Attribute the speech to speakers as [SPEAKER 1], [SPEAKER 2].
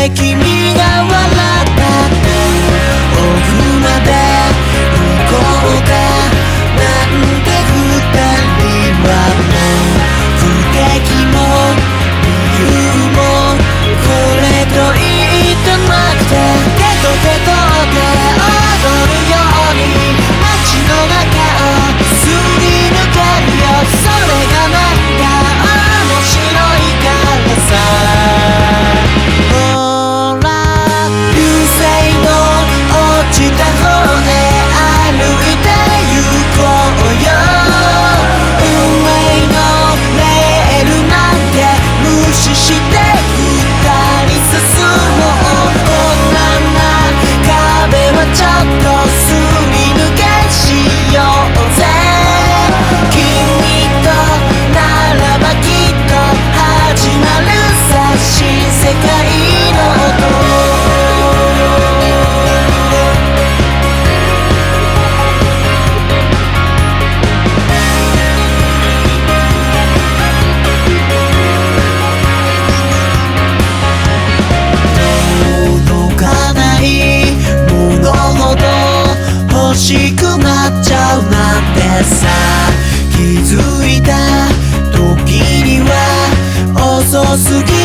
[SPEAKER 1] て君が笑ったって奥まで行こうかなんて二人はもう不敵も理由もこれと言ってなくて手と手と手踊るように街の中をすり抜けるよそれがなんか面白いからさほら流星の落ちた方へ歩いて行こうよ運命のレールなんて無視して二人進もうこんな壁はちょっとすり抜けしようぜ君とならばきっと始まるさ新世界の音欲しくなっちゃうなんてさ気づいた時には遅すぎ